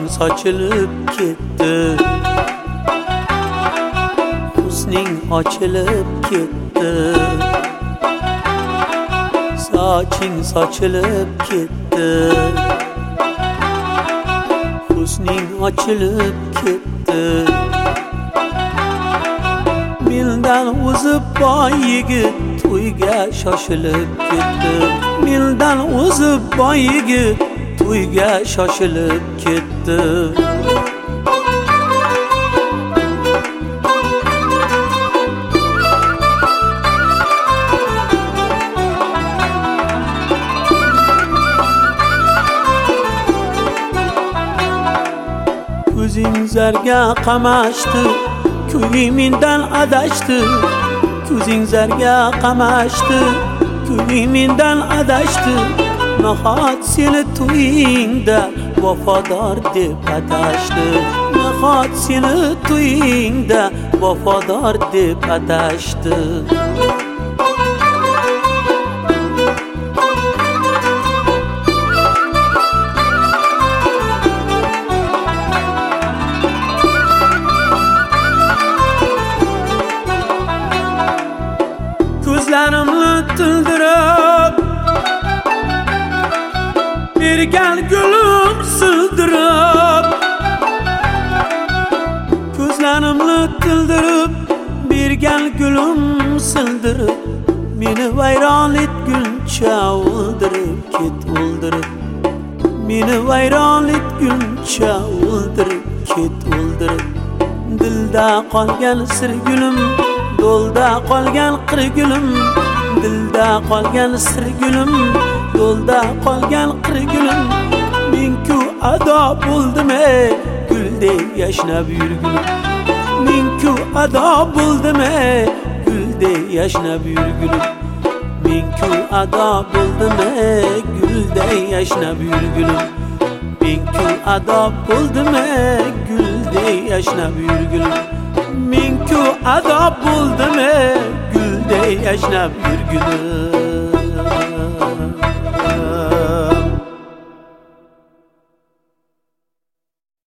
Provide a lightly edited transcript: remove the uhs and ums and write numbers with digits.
sochilib ketdi, husning ochilib ketdi. Soching sochilib ketdi, husning ochilib ketdi. Mendan o'zi boy yigit to'yga shoshilib ketdi. Mendan o'zi boy yigit to'yga shoshilib ketdi. Ko'zing zarga qamashdi, ko'ngling mendan adashdi. Ko'zing zarga qamashdi, ko'ngling mendan adashdi. Nahot seni to'yingda vafodor deb atashdi. Nahot seni to'yingda vafodor deb atashdi. Ko'zlarimni tildirib, bergan gulim sildirib. Ko'zlarimni tildirib, bergan gulim sildirib. Meni vayron etguncha o'ldirib ket, o'ldirib. Meni vayron etguncha o'ldirib ket, o'ldirib. Dilda qolgan sir gulim, yo'lda qolgan qirgulim. Dilda qolgan sir gulim, yo'lda qolgan qirgulim. Men-ku ado bo'ldim ey, guldek yashnab yurgulim. Men-ku ado bo'ldim ey, guldek yashnab yurgulim. Men-ku ado bo'ldim ey, guldek yashnab yurgulim. Men-ku ado bo'ldim ey, guldek yashnab yurgulim. Men-ku ado bo'ldim ey, guldek yashnab yurgulim.